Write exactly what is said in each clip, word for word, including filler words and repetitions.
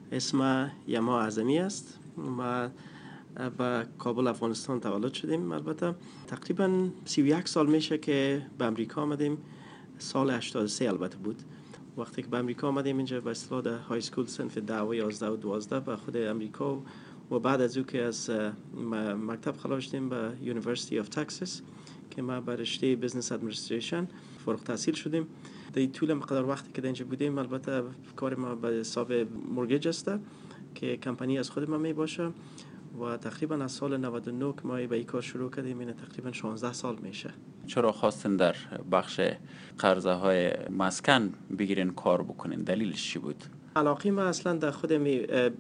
اسم یما اعظمی است. ما با کابل افغانستان تولد شدیم. البته تقریبا سی و یک سال میشه که به امریکا آمدیم. سال هشتاد و سه البته بود وقتی که به امریکا آمدیم اینجا به اصطلاح در های اسکول صنف ده و یازده و دوازده به خود امریکا و بعد از او که از مکتب خلاص شدیم به یونیورسیتی آف تکساس که ما به رشته بزنس ادمنستریشن فارغ التحصیل شدیم. در طول مقدار وقتی که اینجا بودیم البته کار ما به حساب مورگیج است که کمپانی از خود ما می باشه و تقریبا از سال نود و نه که ما به این کار شروع کردیم این تقریبا شانزده سال میشه. چرا خواستین در بخش قرضه های مسکن بگیرین کار بکنین؟ دلیلش چی بود؟ علاقه ما اصلا در خود می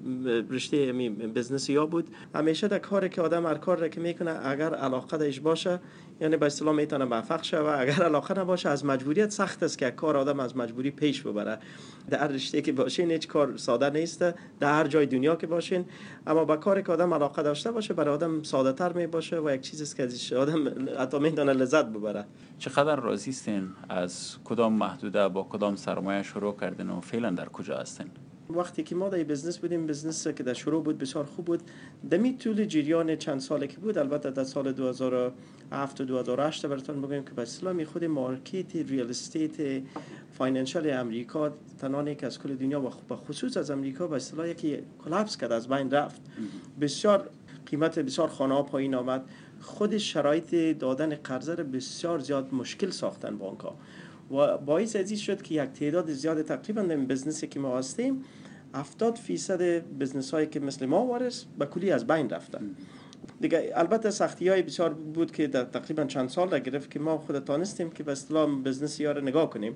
رشته می بزنس یا بود. همیشه در کاری که آدم هر کاری که میکنه اگر علاقه داشته باشه یعنی به اصطلاح میتونه موفق شه و اگر علاقه نباشه از مجبوریت سخت است که کار آدم از مجبوری پیش ببره. در هر رشته که باشین هیچ کار ساده نیست در هر جای دنیا که باشین، اما با کاری که آدم علاقه داشته باشه برای آدم ساده تر می باشه و یک چیزی است که ازش آدم حتی میتونه لذت ببره. چقدر راضی هستین؟ از کدام محدوده با کدام سرمایه شروع کردین و فعلا در کجا هستین؟ وقتی که ما در بزنس بودیم، بزنس که در شروع بود بسیار خوب بود. دمی طول جریان چند ساله که بود، البته در سال دو هزار و هفت و دو هزار و هشت براتون بگم که به اصطلاح خود مارکت ریال استیت فاینانشال امریکا تنها که از کل دنیا و به خصوص از امریکا به اصطلاح یکی کلاپس کرد، از بین رفت. بسیار قیمت بسیار خانه ها پایین آمد. خود شرایط دادن قرضه را بسیار زیاد مشکل ساختن بانک ها و باعث ازی شد که یک تعداد زیاد تقریبا در بزنسی که ما هستیم هفتاد فیصد بزنس هایی که مثل ما وارث به کلی از بین رفتن دیگه. البته سختی های بسیار بود که در تقریبا چند سال در گرفت که ما خود تانستیم که به اصطلاح بزنس یا رو نگاه کنیم.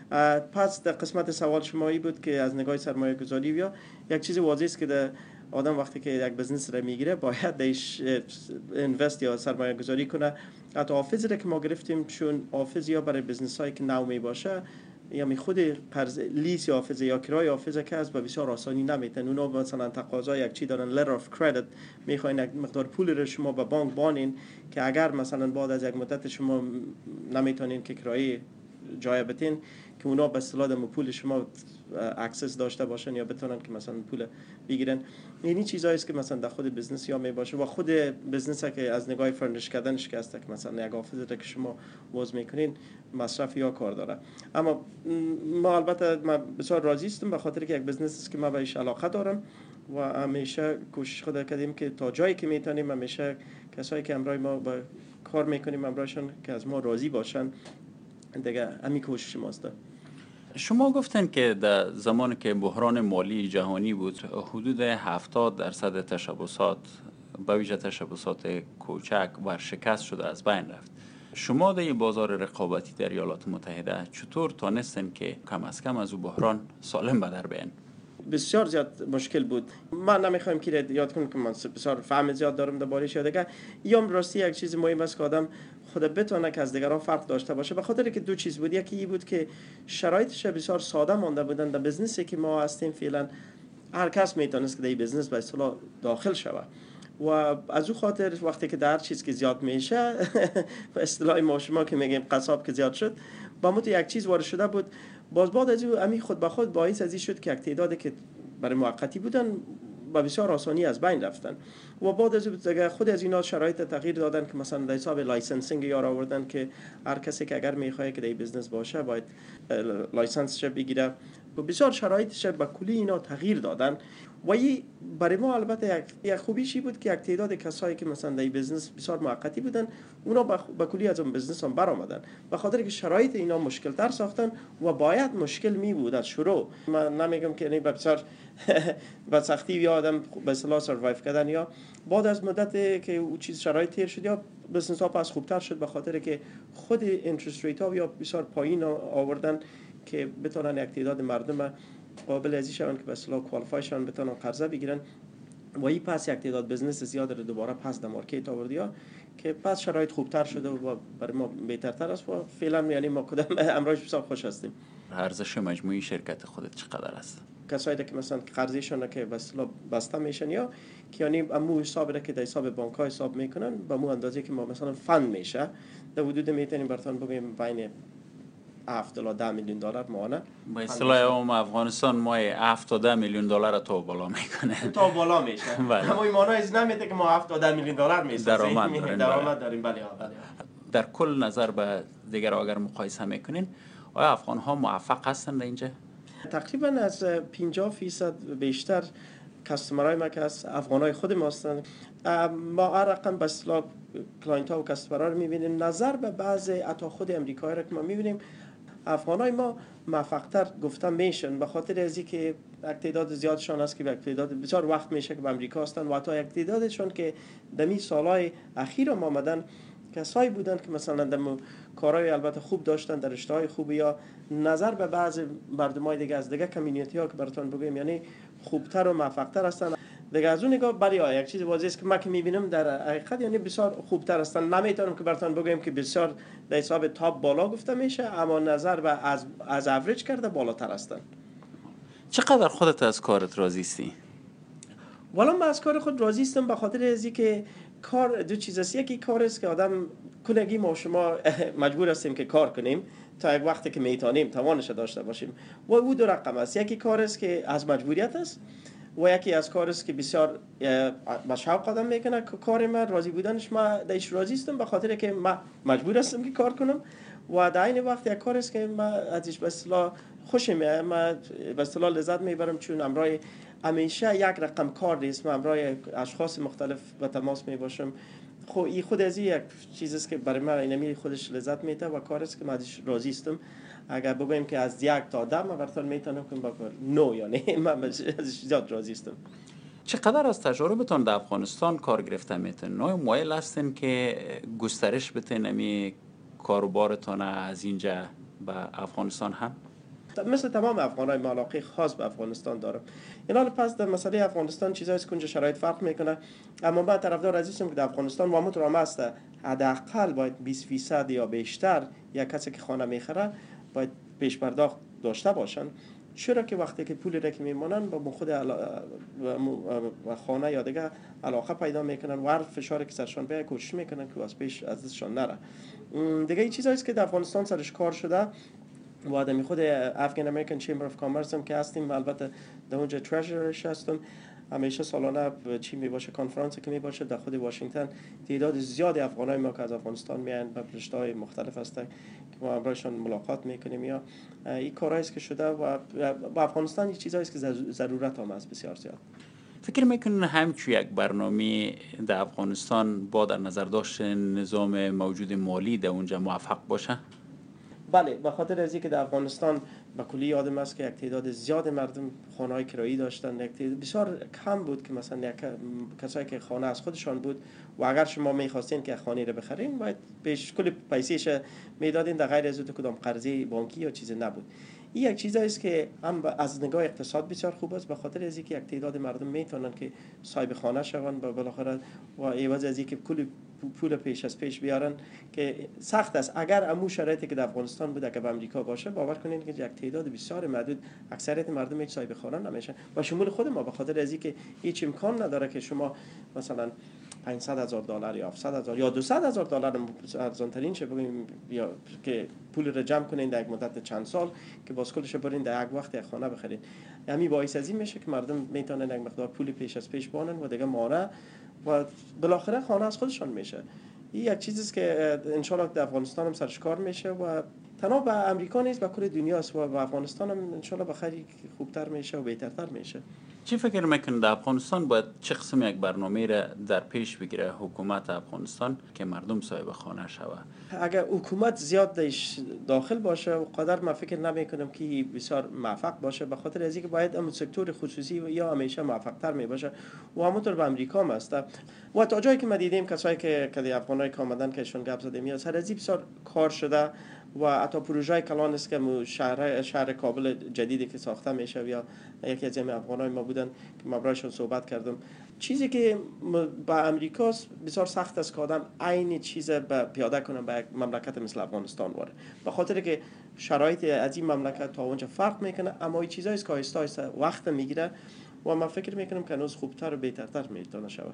پس در قسمت سوال شمایی بود که از نگاه سرمایه گذاری یا یک چیز واضحه است که در آدم وقتی که یک بزنس را میگیره باید دیش اینوست یا سرمایه گذاری کنه. حتی حافظی را که ما گرفتیم چون حافظ یا برای بزنس هایی که نو می باشه یا می خود قرض لیس یا حافظه یا کرای حافظه که از به بسیار آسانی نمیتن. اونا مثلا تقاضا یک چی دارن letter of credit، میخواین یک مقدار پول رو شما به بانک بانین که اگر مثلا بعد از یک مدت شما نمیتونین که کرای جای بتین که اونا به اصطلاح پول شما اکسس داشته باشن یا بتونن که مثلا پول بگیرن. یعنی چیزایی است که مثلا در خود بزنس یا می باشه و خود بزنس که از نگاه فرنش کردنش که است که مثلا یک حافظه که شما وضع میکنین مصرف یا کار داره. اما ما البته ما بسیار راضی هستم به خاطر که یک بزنس است که ما بهش علاقه دارم و همیشه کوشش خود کردیم که تا جایی که میتونیم همیشه کسایی که همراه ما با کار میکنیم همراهشون که از ما راضی باشن دیگه. همین کوشش ماست. شما گفتن که در زمانی که بحران مالی جهانی بود حدود هفتاد درصد تشبثات به ویژه تشبثات کوچک ورشکست شده از بین رفت. شما در این بازار رقابتی در ایالات متحده چطور تانستن که کم از کم از او بحران سالم به در بیاین؟ بسیار زیاد مشکل بود. من نمیخوایم که یاد کنم که من بسیار فهم زیاد دارم در بارش یا دیگه. یا راستی یک چیز مهم است که آدم خود بتونه که از دیگران فرق داشته باشه به خاطر که دو چیز بود. یکی این بود که شرایطش بسیار ساده مانده بودن در بزنسی که ما هستیم. فعلا هر کس میتونست که در این بزنس به اصطلاح داخل شود و از او خاطر وقتی که در چیز که زیاد میشه به اصطلاح ما شما که میگیم قصاب که زیاد شد با ما تو یک چیز وارد شده بود. باز بعد از او امی خود به خود باعث ازی شد که یک تعدادی که برای موقتی بودن با بسیار آسانی از بین رفتن و بعد از او خود از اینا شرایط تغییر دادن که مثلا در حساب لایسنسینگ یا آوردن که هر کسی که اگر میخواد که در بزنس باشه باید لایسنسش بگیره و بسیار شرایطش به کلی اینا تغییر دادن. و این برای ما البته یک خوبیشی بود که یک تعداد کسایی که مثلا در بزنس بسیار موقتی بودن اونا به کلی از اون بزنس هم برآمدن به خاطر که شرایط اینا مشکل تر ساختن و باید مشکل می بود از شروع. من نمیگم که یعنی بسیار با سختی یا آدم به اصطلاح سروایو کردن یا بعد از مدت که اون چیز شرایط تیر شد یا بزنس ها پس خوبتر شد به خاطر که خود اینترست ریت ها یا بسیار پایین آوردن که بتونن یک تعداد مردم قابل ازی شون که به اصطلاح کوالیفای شون بتونن قرضه بگیرن و این پس یک تعداد بزنس زیاد رو دوباره پس در مارکت آوردیا که پس شرایط خوبتر شده و برای ما بهترتر است و فعلا یعنی ما کدام امروز بسیار خوش هستیم. ارزش مجموعی شرکت خودت چقدر است؟ کسایی که مثلا قرضیشون که به اصطلاح بسته میشن یا که یعنی امو حساب را که در حساب بانک ها حساب میکنن با مو اندازه که ما مثلا فند میشه در حدود میتونیم براتون بگیم بین هفت تا ده میلیون دلار ماهانه. به اصطلاح اون افغانستان ماه هفت تا ده میلیون دلار تو بالا میکنه. تا بالا میشه. بله. اما این مانا از نمیده که ما هفت تا ده میلیون دلار میسازیم. درآمد داریم. درآمد داریم. بله بله. در کل نظر به دیگر اگر مقایسه میکنین آیا افغان ها موفق هستند در اینجا؟ تقریبا از پنجاه فیصد بیشتر کاستمرای ما که از افغانای خود ما هستند. ما هر رقم به اصطلاح کلاینت ها و کاستمرها رو میبینیم. نظر به بعض حتی خود امریکایی را که ما میبینیم افغانای ما موفق‌تر گفته میشن به خاطر از اینکه یک تعداد زیادشان است که یک تعداد بسیار وقت میشه که به امریکا هستند و حتی یک تعدادشان که دمی سالهای اخیر ما آمدن کسایی بودن که مثلا در کارهای البته خوب داشتن در رشته‌های خوب یا نظر به بعض مردمای دیگه از دیگه کمیونیتی ها که براتون بگم یعنی خوبتر و موفق‌تر هستن دیگه از اون نگاه بله یک چیز واضحه است که ما که می‌بینم در حقیقت یعنی بسیار خوبتر هستن. نمیتونم که براتون بگم که بسیار در حساب تاپ بالا گفته میشه اما نظر به از از اوریج کرده بالاتر هستن. چقدر خودت از کارت راضی هستی؟ والا من از کار خود راضی هستم به خاطر از اینکه کار دو چیز است. یکی کار است که آدم کنگی ما شما مجبور هستیم که کار کنیم تا یک وقتی که میتونیم توانش داشته باشیم و او دو رقم است. یکی کار است که از مجبوریت است و یکی از کار است که بسیار با شوق آدم میکنه. کار من راضی بودنش ما دایش راضی هستم به خاطر که ما مجبور هستم که کار کنم و در این وقت یک کار است که ما ازش به اصطلاح خوشم میاد. ما به اصطلاح لذت میبرم چون امرای همیشه یک رقم کار نیست. من امرای اشخاص مختلف به تماس می باشم. خب این خود از یک چیزی است که برای من اینمی خودش لذت میده و کار است که من ازش راضی هستم. اگر بگویم که از یک تا ده من براتون میتونم که با نو یعنی من ازش زیاد راضی هستم. چقدر از تجربتون در افغانستان کار گرفته میتون؟ نوع مایل هستین که گسترش بتین امی کاروبارتون از اینجا به افغانستان هم؟ مثل تمام افغانای ما علاقه خاص به افغانستان دارم. این حال پس در مسئله افغانستان چیزایی است که اونجا شرایط فرق میکنه اما من طرفدار عزیزم که در افغانستان و همونطور هم است حداقل باید بیست فیصد یا بیشتر یک کسی که خانه میخره باید پیش پرداخت داشته باشن. چرا که وقتی که پولی را که میمونن با خود و خانه یا دیگه علاقه پیدا میکنن و هر فشاری که سرشان بیاد کوشش میکنن که از پیش ازشان نره. دیگه این چیزایی است که در افغانستان سرش کار شده و آدمی خود افغان امریکن چمبر اف کامرس هم که هستیم البته در اونجا ترژررش هستم. همیشه سالانه چی می باشه کنفرانسی که می باشه در خود واشنگتن تعداد زیاد افغانای ما که از افغانستان میان به رشته‌های مختلف هستن که ما امرایشان ملاقات میکنیم یا این کارهایی است که شده و با افغانستان این چیزایی است که ضرورت هم است بسیار زیاد. فکر میکنین همچون یک برنامه در افغانستان با در نظر داشتن نظام موجود مالی در اونجا موفق باشه؟ بله به خاطر از اینکه در افغانستان به کلی یادم است که یک تعداد زیاد مردم خانه‌های کرایی داشتن. یک تعداد بسیار کم بود که مثلا یک کسایی که خانه از خودشان بود و اگر شما می‌خواستین که خانه رو بخرین باید پیش کلی پیسه‌ش میدادین در غیر از اون کدام قرضه بانکی یا چیزی نبود. این یک چیزایی است که هم از نگاه اقتصاد بسیار خوب است به خاطر از اینکه یک تعداد مردم میتونن که صاحب خانه شوند و بالاخره و عوض از اینکه کلی پول پیش از پیش بیارن که سخت است. اگر امو شرایطی که در افغانستان بود که به امریکا باشه باور کنین که یک تعداد بسیار محدود اکثریت مردم هیچ صاحب خانه نمیشن و شمول خود ما به خاطر از اینکه هیچ امکان نداره که شما مثلا پانصد هزار دلار یا هفتصد هزار یا دویست هزار دلار ارزان ترین شه بگیم یا که پول رو جمع کنین در یک مدت چند سال که باز کلش برین در یک وقت یک خانه بخرین. یعنی باعث از این میشه که مردم میتونن یک مقدار پول پیش از پیش بانن و دیگه مانع و بالاخره خانه از خودشان میشه. این یک چیزی است که ان شاء الله در افغانستان هم سرش کار میشه و تنها به امریکا نیست به کل دنیا است و به افغانستان هم ان شاء الله بخیر خوبتر میشه و بهترتر میشه. چی فکر میکنید در افغانستان باید چه قسم یک برنامه را در پیش بگیره حکومت افغانستان که مردم صاحب خانه شوه؟ اگر حکومت زیاد داخل باشه و قدر ما فکر نمی کنم که بسیار موفق باشه به خاطر از اینکه باید هم سکتور خصوصی و یا همیشه موفق تر می باشه و همونطور به امریکا هم است و تا جایی که ما دیدیم کسایی که که افغانای که آمدن که ایشون گپ زدیم یا سر از بسیار کار شده و حتی پروژه کلان است که شهر شهر کابل جدیدی که ساخته میشه یا یکی از افغانای ما بودن که ما برایشون صحبت کردم. چیزی که با امریکا بسیار سخت است که آدم عین چیز به پیاده کنه به یک مملکت مثل افغانستان واره به خاطر که شرایط از این مملکت تا اونجا فرق میکنه اما این چیزایی است که آهسته آهسته وقت میگیره و من فکر میکنم که هنوز خوبتر و بهترتر میتونه شود.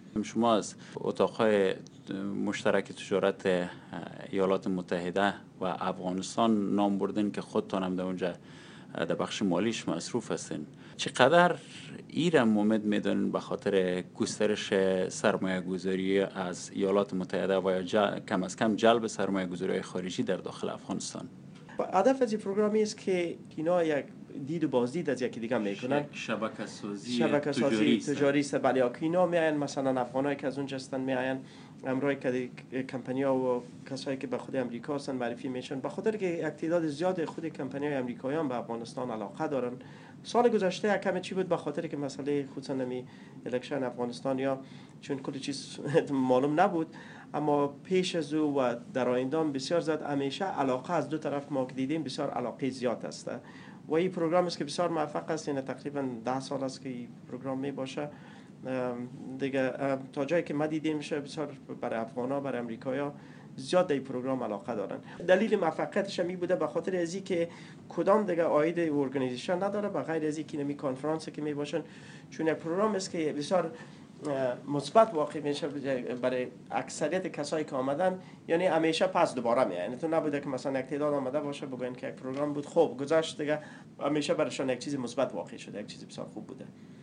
شما از اتاقهای مشترک تجارت ایالات متحده و افغانستان نام بردین که خودتان هم در اونجا در بخش مالیش مصروف هستین. چقدر ایرم مومد میدونین به خاطر گسترش سرمایه گذاری از ایالات متحده و یا جل... کم از کم جلب سرمایه گذاری خارجی در داخل افغانستان؟ هدف از این پروگرامی است که اینا یک دید و بازدید از یکی دیگه میکنن. شبکه سازی شبکه سازی تجاری تجاری است. بله، که اینا میاین مثلا افغانایی که از اونجا هستن میاین امرای که کمپانی‌ها و کسایی که به خود امریکا هستن معرفی میشن، به خاطر که یک تعداد زیاد خود کمپانی‌های امریکاییان به افغانستان علاقه دارن. سال گذشته کمی چی بود به خاطر که مسئله خصوصا نمی الکشن افغانستان یا چون کلی چیز معلوم نبود، اما پیش از او و در آینده بسیار زیاد همیشه علاقه از دو طرف ما که دیدیم بسیار علاقه زیاد است و این پروگرام است که بسیار موفق است. این تقریبا ده سال است که این پروگرام می باشه دیگه. تا جایی که ما دیدیم میشه بسیار برای افغانا برای امریکایا زیاد در این پروگرام علاقه دارن. دلیل موفقیتش می بوده به خاطر از اینکه کدام دیگه عاید ارگانیزیشن نداره به غیر از اینکه نمی کنفرانسی که می باشن، چون یک پروگرام است که بسیار مثبت واقع میشه برای اکثریت کسایی که آمدن، یعنی همیشه پس دوباره میاد. یعنی تو نبوده که مثلا یک تعداد آمده باشه بگن که یک پروگرام بود خوب گذشت دیگه، همیشه برایشان یک چیز مثبت واقع شده، یک چیز بسیار خوب بوده.